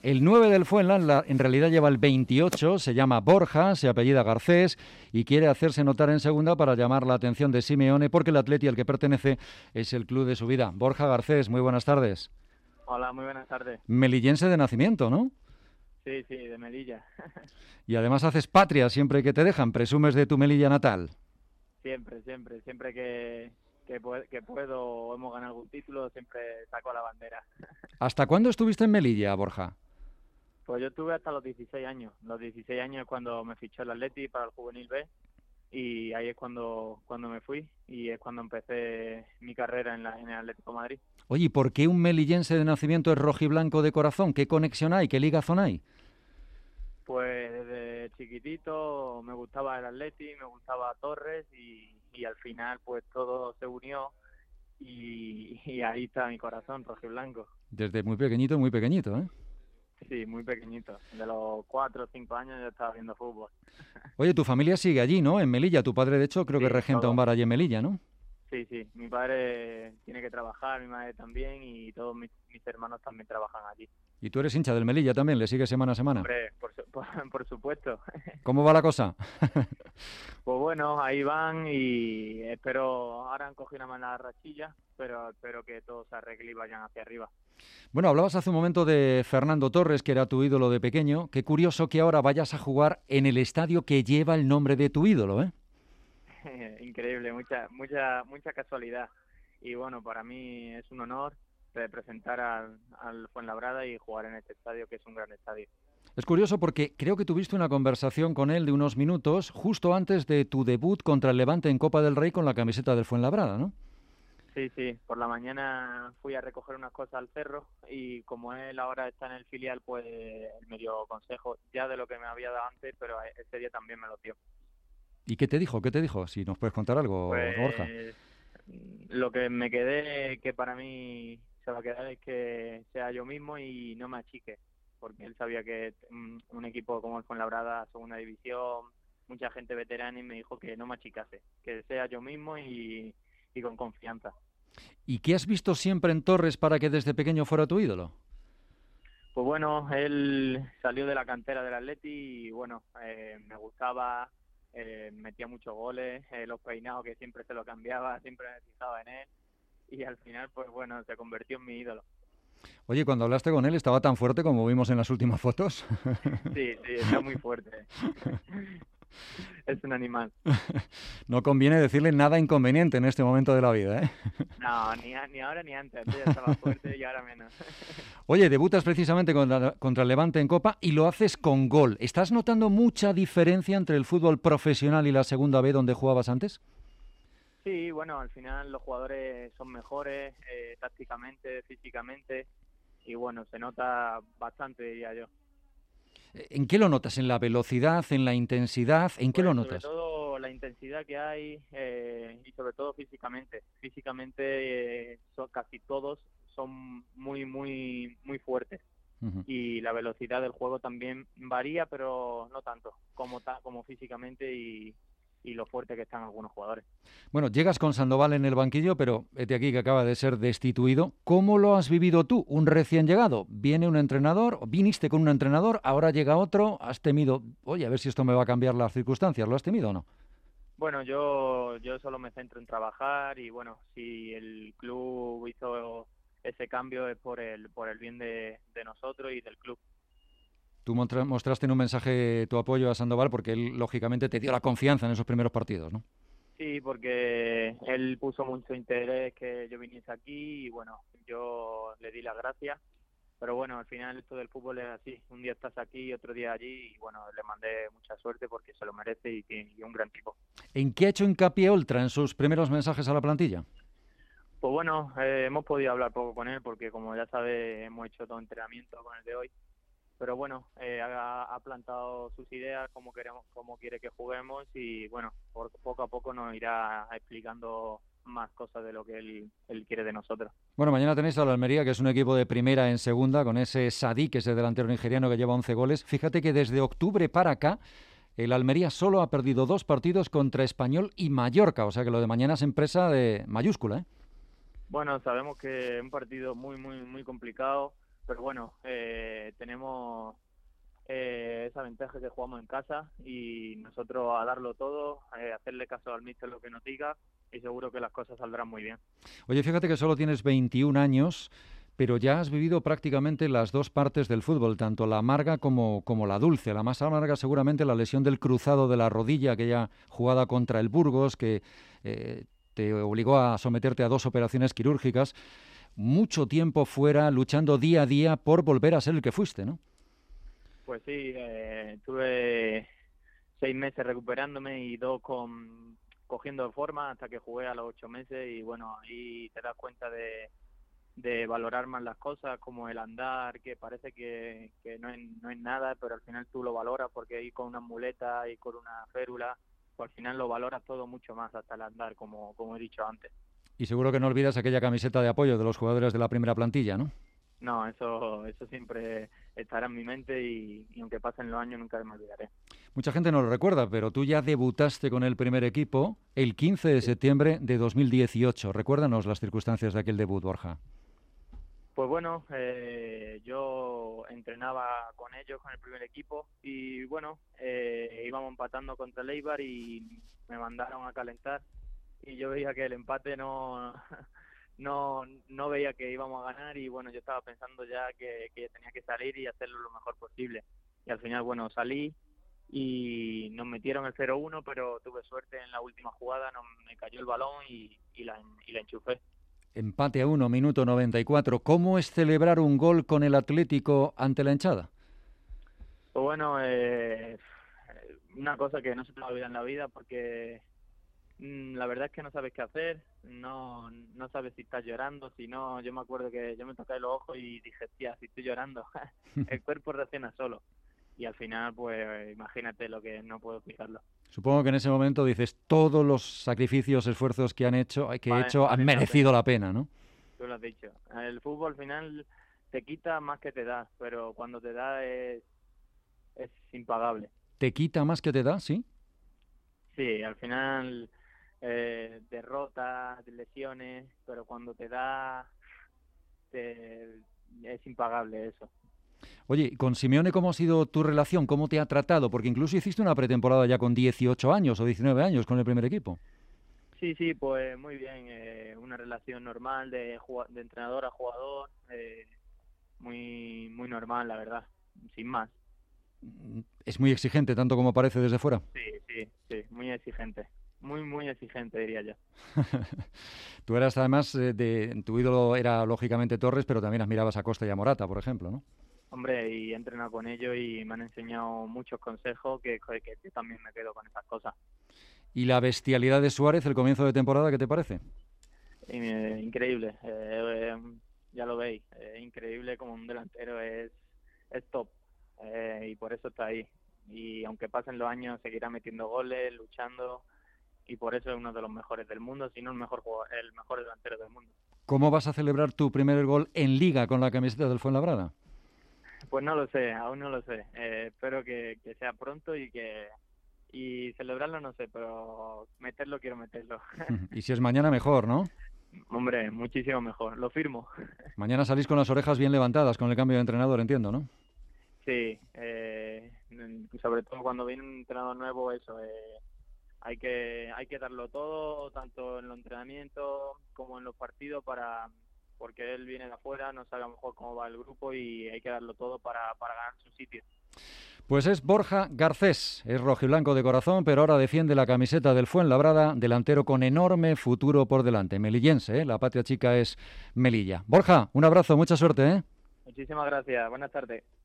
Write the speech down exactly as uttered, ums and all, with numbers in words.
El nueve del Fuenlabrada en realidad lleva el veintiocho, se llama Borja, se apellida Garcés y quiere hacerse notar en segunda para llamar la atención de Simeone porque el Atleti al que pertenece es el club de su vida. Borja Garcés, muy buenas tardes. Hola, muy buenas tardes. Melillense de nacimiento, ¿no? Sí, sí, de Melilla. Y además haces patria siempre que te dejan, presumes de tu Melilla natal. Siempre, siempre, siempre que, que, pu- que puedo o hemos ganado algún título, siempre saco la bandera. ¿Hasta cuándo estuviste en Melilla, Borja? Pues yo tuve hasta los dieciséis años. Los dieciséis años es cuando me fichó el Atleti para el Juvenil B y ahí es cuando, cuando me fui y es cuando empecé mi carrera en, la, en el Atlético de Madrid. Oye, ¿y por qué un melillense de nacimiento es rojiblanco de corazón? ¿Qué conexión hay? ¿Qué ligazón hay? Pues desde chiquitito me gustaba el Atleti, me gustaba Torres y, y al final pues todo se unió y, y ahí está mi corazón rojiblanco. Desde muy pequeñito, muy pequeñito, ¿eh? Sí, muy pequeñito. De los cuatro o cinco años ya estaba viendo fútbol. Oye, tu familia sigue allí, ¿no? En Melilla. Tu padre, de hecho, creo que Sí, regenta un todo. bar allí en Melilla, ¿no? Sí, sí. Mi padre tiene que trabajar, mi madre también y todos mis, mis hermanos también trabajan allí. Y tú eres hincha del Melilla también, le sigues semana a semana. Hombre, por, su- por, por supuesto. ¿Cómo va la cosa? Pues bueno, ahí van y espero, ahora han cogido una mala rachilla, pero espero que todo se arregle y vayan hacia arriba. Bueno, hablabas hace un momento de Fernando Torres, que era tu ídolo de pequeño. Qué curioso que ahora vayas a jugar en el estadio que lleva el nombre de tu ídolo, ¿eh? Increíble, mucha, mucha, mucha casualidad. Y bueno, para mí es un honor representar al, al Fuenlabrada y jugar en este estadio, que es un gran estadio. Es curioso porque creo que tuviste una conversación con él de unos minutos justo antes de tu debut contra el Levante en Copa del Rey con la camiseta del Fuenlabrada, ¿no? Sí, sí, por la mañana fui a recoger unas cosas al cerro y como él ahora está en el filial, pues él me dio consejo ya de lo que me había dado antes, pero ese día también me lo dio. ¿Y qué te dijo? ¿Qué te dijo? Si nos puedes contar algo, Borja. Pues lo que me quedé, que para mí se va a quedar, es que sea yo mismo y no me achique, porque él sabía que mm, un equipo como el Fuenlabrada, segunda división, mucha gente veterana, y me dijo que no me achicase, que sea yo mismo y, y con confianza. ¿Y qué has visto siempre en Torres para que desde pequeño fuera tu ídolo? Pues bueno, él salió de la cantera del Atleti y bueno, eh, me gustaba, eh, metía muchos goles, eh, los peinados que siempre se lo cambiaba, siempre me fijaba en él y al final pues bueno, se convirtió en mi ídolo. Oye, cuando hablaste con él, ¿estaba tan fuerte como vimos en las últimas fotos? Sí, sí, está muy fuerte. Es un animal. No conviene decirle nada inconveniente en este momento de la vida, ¿eh? No, ni, a- ni ahora ni antes, antes ya estaba fuerte y ahora menos. Oye, debutas precisamente contra, contra el Levante en Copa y lo haces con gol. ¿Estás notando mucha diferencia entre el fútbol profesional y la segunda B donde jugabas antes? Sí, bueno, al final los jugadores son mejores eh, tácticamente, físicamente y bueno, se nota bastante, diría yo. ¿En qué lo notas? ¿En la velocidad? ¿En la intensidad? ¿En qué lo Pues sobre notas? todo la intensidad que hay eh, y sobre todo físicamente. Físicamente eh, son, casi todos son muy, muy, muy fuertes. Ujú. Y la velocidad del juego también varía, pero no tanto como, ta como físicamente y, y lo fuerte que están algunos jugadores. Bueno, llegas con Sandoval en el banquillo, pero vete aquí que acaba de ser destituido. ¿Cómo lo has vivido tú, un recién llegado? Viene un entrenador, viniste con un entrenador, ahora llega otro, has temido, oye, a ver si esto me va a cambiar las circunstancias, ¿lo has temido o no? Bueno, yo, yo solo me centro en trabajar y bueno, si el club hizo ese cambio es por el, por el bien de, de nosotros y del club. Tú montra- mostraste en un mensaje tu apoyo a Sandoval porque él, lógicamente, te dio la confianza en esos primeros partidos, ¿no? Sí, porque él puso mucho interés que yo viniese aquí y bueno, yo le di las gracias. Pero bueno, al final esto del fútbol es así. Un día estás aquí y otro día allí y bueno, le mandé mucha suerte porque se lo merece y tiene y un gran tipo. ¿En qué ha hecho hincapié Oltra en sus primeros mensajes a la plantilla? Pues bueno, eh, hemos podido hablar poco con él porque como ya sabes hemos hecho todo entrenamiento con el de hoy. Pero bueno, eh, ha, ha plantado sus ideas, cómo queremos, cómo quiere que juguemos y bueno, por, poco a poco nos irá explicando más cosas de lo que él, él quiere de nosotros. Bueno, mañana tenéis al Almería, que es un equipo de primera en segunda, con ese Sadí, que es el delantero nigeriano que lleva once goles. Fíjate que desde octubre para acá, el Almería solo ha perdido dos partidos contra Español y Mallorca, o sea que lo de mañana es empresa de mayúscula, ¿eh? Bueno, sabemos que es un partido muy, muy, muy complicado. pero bueno, eh, tenemos eh, esa ventaja que jugamos en casa y nosotros a darlo todo, eh, hacerle caso al míster lo que nos diga y seguro que las cosas saldrán muy bien. Oye, fíjate que solo tienes veintiún años, pero ya has vivido prácticamente las dos partes del fútbol, tanto la amarga como, como la dulce. La más amarga seguramente la lesión del cruzado de la rodilla, aquella jugada contra el Burgos, que eh, te obligó a someterte a dos operaciones quirúrgicas. Mucho tiempo fuera, luchando día a día por volver a ser el que fuiste, ¿no? Pues sí, eh, tuve seis meses recuperándome y dos con cogiendo forma hasta que jugué a los ocho meses y bueno, ahí te das cuenta de, de valorar más las cosas, como el andar, que parece que, que no, es, no es nada, pero al final tú lo valoras porque ir con una muleta y con una férula, pues al final lo valoras todo mucho más hasta el andar, como, como he dicho antes. Y seguro que no olvidas aquella camiseta de apoyo de los jugadores de la primera plantilla, ¿no? No, eso eso siempre estará en mi mente y, y aunque pasen los años nunca me olvidaré. Mucha gente no lo recuerda, pero tú ya debutaste con el primer equipo el quince de Sí. septiembre de dos mil dieciocho. Recuérdanos las circunstancias de aquel debut, Borja. Pues bueno, eh, yo entrenaba con ellos, con el primer equipo, y bueno, eh, íbamos empatando contra el Eibar y me mandaron a calentar y yo veía que el empate no, no, no veía que íbamos a ganar y bueno, yo estaba pensando ya que, que tenía que salir y hacerlo lo mejor posible. Y al final, bueno, salí y nos metieron el cero uno, pero tuve suerte en la última jugada, no, me cayó el balón y, y, la, y la enchufé. Empate a uno, minuto noventa y cuatro. ¿Cómo es celebrar un gol con el Atlético ante la hinchada? Pues bueno, eh, una cosa que no se te va a olvidar en la vida porque mm, la verdad es que no sabes qué hacer, no no sabes si estás llorando, si no, yo me acuerdo que yo me toqué los ojos y dije, tía, si estoy llorando, el cuerpo reacciona solo. Y al final, pues imagínate lo que no puedo explicarlo. Supongo que en ese momento dices, todos los sacrificios, esfuerzos que han hecho, que he Vale, hecho han vale la pena, merecido la pena, ¿no? tú lo has dicho. El fútbol al final te quita más que te da, pero cuando te da es, es impagable. ¿Te quita más que te da? Sí. Sí, al final eh, derrotas, lesiones, pero cuando te da te, es impagable eso. Oye, con Simeone, ¿cómo ha sido tu relación? ¿Cómo te ha tratado? Porque incluso hiciste una pretemporada ya con dieciocho años o diecinueve años con el primer equipo. Sí, sí, pues muy bien, eh, una relación normal de, jugua- de entrenador a jugador, eh, muy muy normal, la verdad, sin más. Es muy exigente, tanto como parece desde fuera. Sí, sí, sí, muy exigente, muy muy exigente diría yo. Tú eras además, eh, de, tu ídolo era lógicamente Torres, pero también admirabas a Costa y a Morata, por ejemplo, ¿no? Hombre, y he entrenado con ellos y me han enseñado muchos consejos que, que, que yo también me quedo con esas cosas. Y la bestialidad de Suárez, el comienzo de temporada, ¿qué te parece? Eh, increíble, eh, eh, ya lo veis, eh, increíble como un delantero es, es top eh, y por eso está ahí. Y aunque pasen los años seguirá metiendo goles, luchando y por eso es uno de los mejores del mundo, si no el mejor jugador, el mejor delantero del mundo. ¿Cómo vas a celebrar tu primer gol en Liga con la camiseta del Fuenlabrada? Pues no lo sé, aún no lo sé. Eh, espero que, que sea pronto y que y celebrarlo no sé, pero meterlo quiero meterlo. Y si es mañana, mejor, ¿no? Hombre, muchísimo mejor, lo firmo. Mañana salís con las orejas bien levantadas con el cambio de entrenador, entiendo, ¿no? Sí, eh, sobre todo cuando viene un entrenador nuevo, eso, eh, hay que hay que darlo todo, tanto en los entrenamientos como en los partidos, para porque él viene de afuera, no sabe a lo mejor cómo va el grupo y hay que darlo todo para, para ganar su sitio. Pues es Borja Garcés, es rojiblanco de corazón, pero ahora defiende la camiseta del Fuenlabrada, delantero con enorme futuro por delante, melillense, ¿eh? La patria chica es Melilla. Borja, un abrazo, mucha suerte, ¿eh? Muchísimas gracias, buenas tardes.